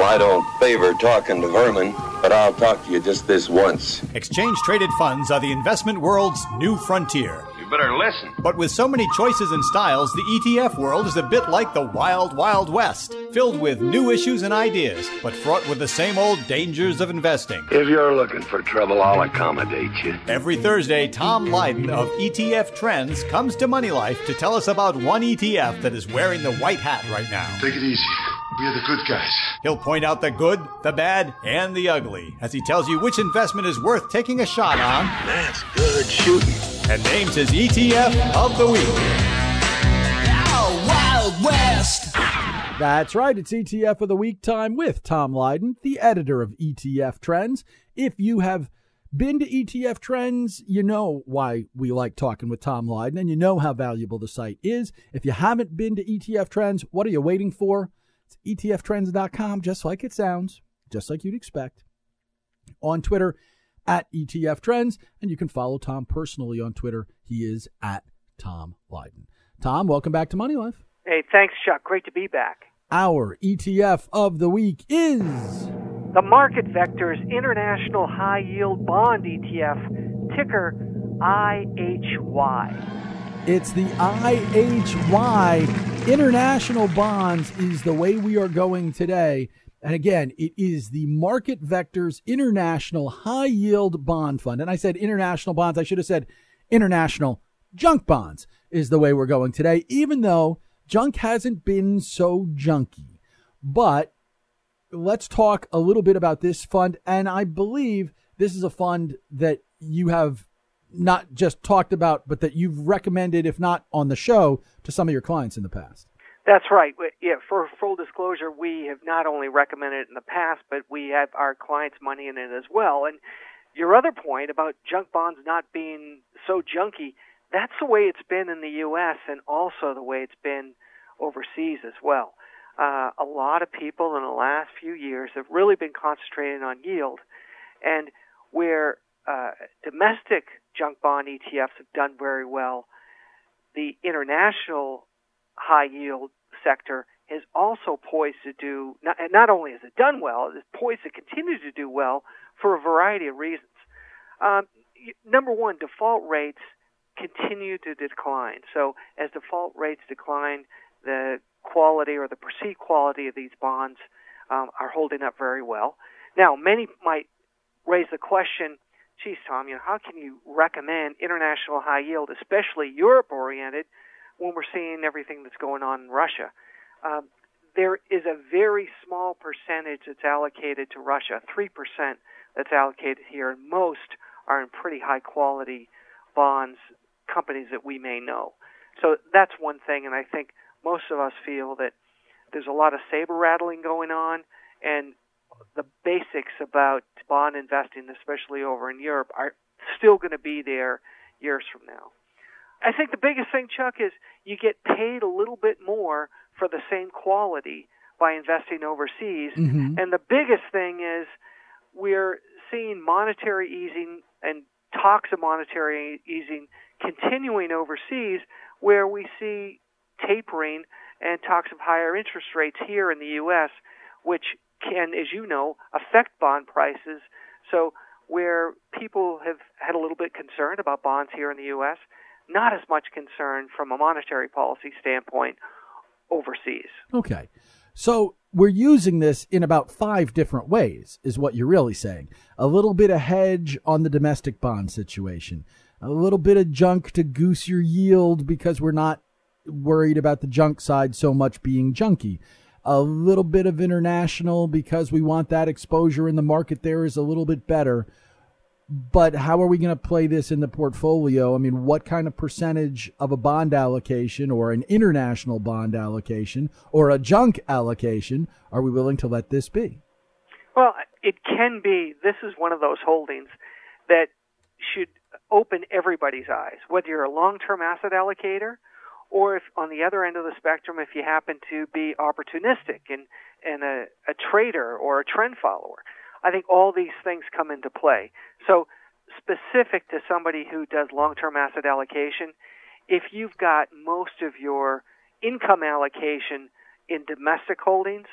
I don't favor talking to vermin, but I'll talk to you just this once. Exchange-traded funds are the investment world's new frontier. You better listen. But with so many choices and styles, the ETF world is a bit like the wild, wild west, filled with new issues and ideas, but fraught with the same old dangers of investing. If you're looking for trouble, I'll accommodate you. Every Thursday, Tom Lydon of ETF Trends comes to Money Life to tell us about one ETF that is wearing the white hat right now. Take it easy. We are the good guys. He'll point out the good, the bad, and the ugly as he tells you which investment is worth taking a shot on. That's good shooting. And names his ETF of the week. Oh, Wild West! That's right. It's ETF of the Week time with Tom Lydon, the editor of ETF Trends. If you have been to ETF Trends, you know why we like talking with Tom Lydon, and you know how valuable the site is. If you haven't been to ETF Trends, what are you waiting for? It's etftrends.com, just like it sounds, just like you'd expect. On Twitter, at ETF Trends, and you can follow Tom personally on Twitter. He is at Tom Lydon. Tom, welcome back to Money Life. Hey, thanks, Chuck. Great to be back. Our ETF of the week is the Market Vectors International High Yield Bond ETF, ticker IHY. It's the IHY. International bonds is the way we are going today. And again, it is the Market Vectors International High Yield Bond Fund. And I said international bonds. I should have said international junk bonds is the way we're going today, even though junk hasn't been so junky. But let's talk a little bit about this fund. And I believe this is a fund that you have not just talked about, but that you've recommended, if not on the show, to some of your clients in the past. That's right. Yeah, for full disclosure, we have not only recommended it in the past, but we have our clients' money in it as well. And your other point about junk bonds not being so junky, that's the way it's been in the U.S. and also the way it's been overseas as well. A lot of people in the last few years have really been concentrating on yield. And where domestic junk bond ETFs have done very well, the international high yield sector is also poised to do, not only has it done well, it's poised to continue to do well for a variety of reasons. Number one, default rates continue to decline. So as default rates decline, the quality or the perceived quality of these bonds are holding up very well. Now, many might raise the question, geez, Tom, how can you recommend international high yield, especially Europe-oriented, when we're seeing everything that's going on in Russia? There is a very small percentage that's allocated to Russia, 3% that's allocated here, and most are in pretty high-quality bonds, companies that we may know. So that's one thing, and I think most of us feel that there's a lot of saber-rattling going on, and the basics about bond investing, especially over in Europe, are still going to be there years from now. I think the biggest thing, Chuck, is you get paid a little bit more for the same quality by investing overseas. Mm-hmm. And the biggest thing is we're seeing monetary easing and talks of monetary easing continuing overseas, where we see tapering and talks of higher interest rates here in the U.S., which can, as you know, affect bond prices. So where people have had a little bit concerned about bonds here in the U.S., not as much concern from a monetary policy standpoint overseas. Okay. So we're using this in about 5 different ways, is what you're really saying. A little bit of hedge on the domestic bond situation, a little bit of junk to goose your yield because we're not worried about the junk side so much being junky. A little bit of international because we want that exposure in the market there is a little bit better. But how are we going to play this in the portfolio? I mean, what kind of percentage of a bond allocation or an international bond allocation or a junk allocation are we willing to let this be? Well, it can be. This is one of those holdings that should open everybody's eyes, whether you're a long-term asset allocator or if on the other end of the spectrum, if you happen to be opportunistic and a trader or a trend follower. I think all these things come into play. So specific to somebody who does long-term asset allocation, if you've got most of your income allocation in domestic holdings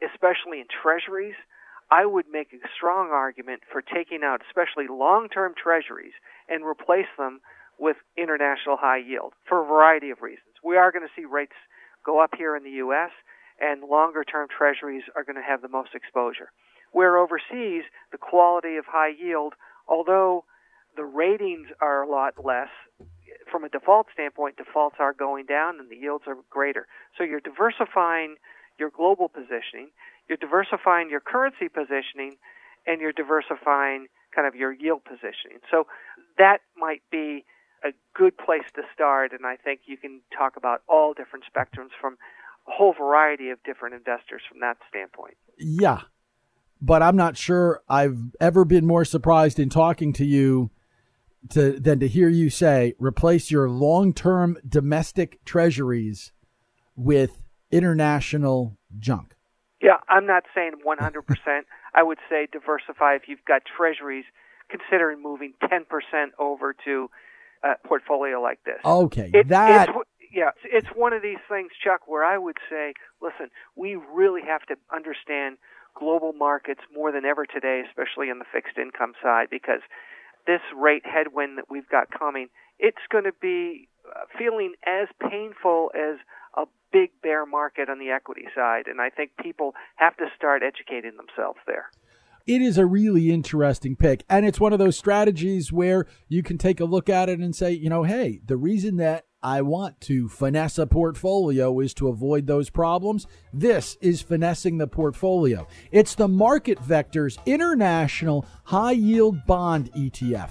especially in treasuries, I would make a strong argument for taking out especially long-term treasuries and replace them with international high yield for a variety of reasons. We are going to see rates go up here in the U.S., and longer-term treasuries are going to have the most exposure. Where overseas, the quality of high yield, although the ratings are a lot less, from a default standpoint, defaults are going down and the yields are greater. So you're diversifying your global positioning, you're diversifying your currency positioning, and you're diversifying kind of your yield positioning. So that might be a good place to start, and I think you can talk about all different spectrums from a whole variety of different investors from that standpoint. Yeah, but I'm not sure I've ever been more surprised in talking to you than to hear you say replace your long-term domestic treasuries with international junk. Yeah, I'm not saying 100%. I would say diversify. If you've got treasuries, considering moving 10% over to a portfolio like this. Okay, it's one of these things, Chuck, where I would say, listen, we really have to understand global markets more than ever today, especially on the fixed income side, because this rate headwind that we've got coming, it's going to be feeling as painful as a big bear market on the equity side, and I think people have to start educating themselves there. It is a really interesting pick, and it's one of those strategies where you can take a look at it and say, hey, the reason that I want to finesse a portfolio is to avoid those problems. This is finessing the portfolio. It's the Market Vectors International High Yield Bond ETF.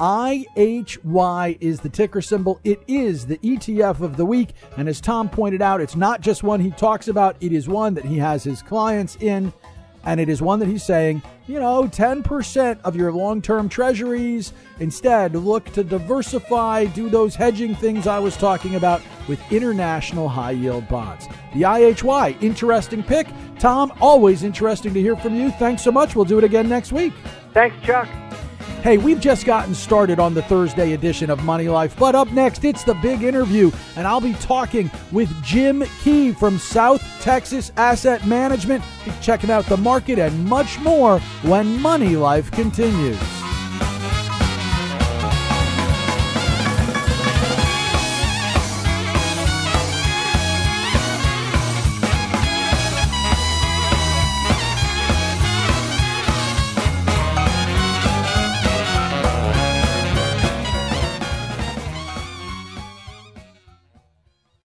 IHY is the ticker symbol. It is the ETF of the week. And as Tom pointed out, it's not just one he talks about. It is one that he has his clients in. And it is one that he's saying, 10% of your long-term treasuries. Instead, look to diversify, do those hedging things I was talking about with international high-yield bonds. The IHY, interesting pick. Tom, always interesting to hear from you. Thanks so much. We'll do it again next week. Thanks, Chuck. Hey, we've just gotten started on the Thursday edition of Money Life, but up next, it's the big interview, and I'll be talking with Jim Key from South Texas Asset Management. Be checking out the market and much more when Money Life continues.